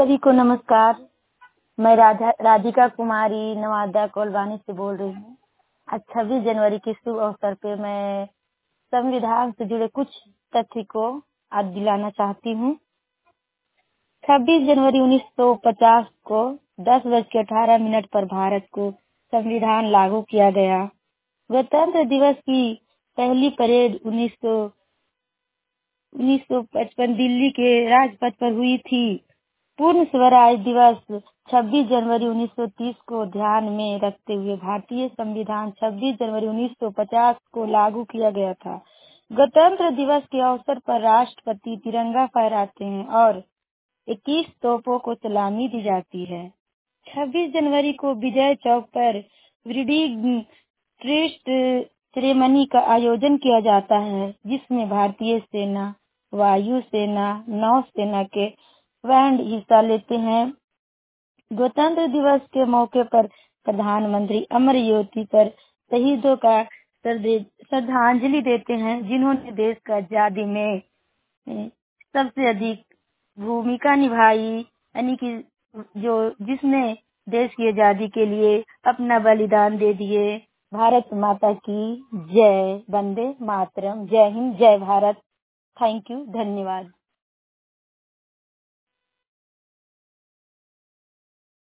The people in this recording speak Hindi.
सभी को नमस्कार। मैं राधिका कुमारी नवादा कोलवानी से बोल रही हूँ। आज 26 जनवरी के शुभ अवसर पे मैं संविधान से जुड़े कुछ तथ्य को आज दिलाना चाहती हूँ। 26 जनवरी 1950 को 10:18 पर भारत को संविधान लागू किया गया। गणतंत्र दिवस की पहली परेड 1955 दिल्ली के राजपथ पर हुई थी। पूर्ण स्वराज दिवस 26 जनवरी 1930 को ध्यान में रखते हुए भारतीय संविधान 26 जनवरी 1950 को लागू किया गया था। गणतंत्र दिवस के अवसर पर राष्ट्रपति तिरंगा फहराते हैं और 21 तोपों को सलामी दी जाती है। 26 जनवरी को विजय चौक पर ब्रीडिंग ट्रिस्ट सेरेमनी का आयोजन किया जाता है, जिसमें भारतीय सेना, वायु सेना, नौसेना के बैंड हिस्सा लेते हैं। गणतंत्र दिवस के मौके पर प्रधानमंत्री अमर ज्योति पर शहीदों का श्रद्धांजलि देते हैं, जिन्होंने देश का आजादी में सबसे अधिक भूमिका निभाई, यानी कि जिसने देश की आजादी के लिए अपना बलिदान दे दिए। भारत माता की जय। वंदे मातरम। जय हिंद, जय भारत। थैंक यू, धन्यवाद।